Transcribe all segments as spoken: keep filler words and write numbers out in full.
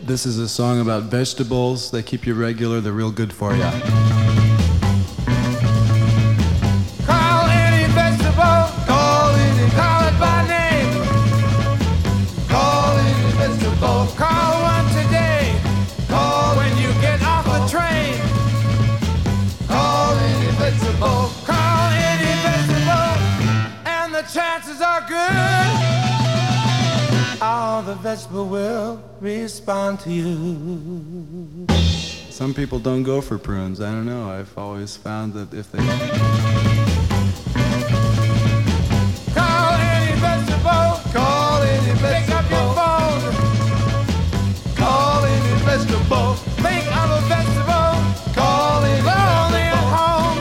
This is a song about vegetables. They keep you regular. They're real good for you. Call any vegetable. Call any. Call it by name. Call any vegetable. Call one today. Call when you get off the train. Call any vegetable. Call any vegetable. And the chances are good. All the vegetable will respond to you. Some people don't go for prunes. I don't know. I've always found that if they... Call any vegetable. Call any vegetable. Pick up your phone. Call any vegetable. Think of a vegetable. Call any lonely at home.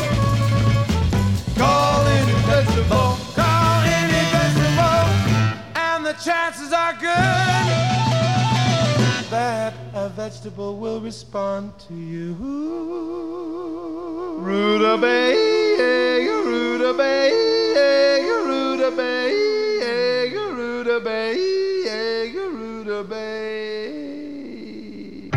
Call any vegetable. Call any vegetable. And the chances are good that a vegetable will respond to you. Rutabaga, rutabaga, rutabaga, rutabaga, rutabaga.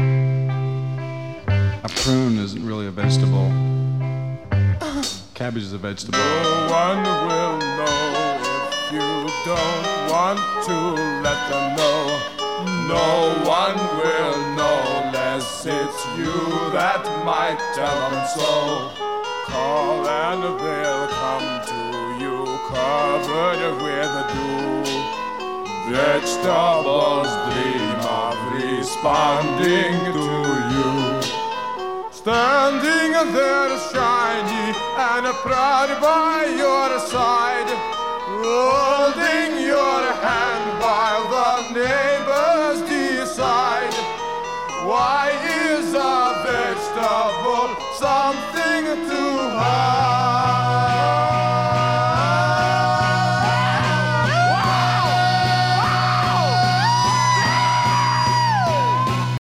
A prune isn't really a vegetable. Cabbage is a vegetable. No one will know if you don't want to let them know. No one will know unless it's you that might tell them so. Call and they'll come to you covered with dew. Vegetables dream of responding to you. Standing there shiny and proud by your side, holding your hand while the neighbors decide. Why is a vegetable something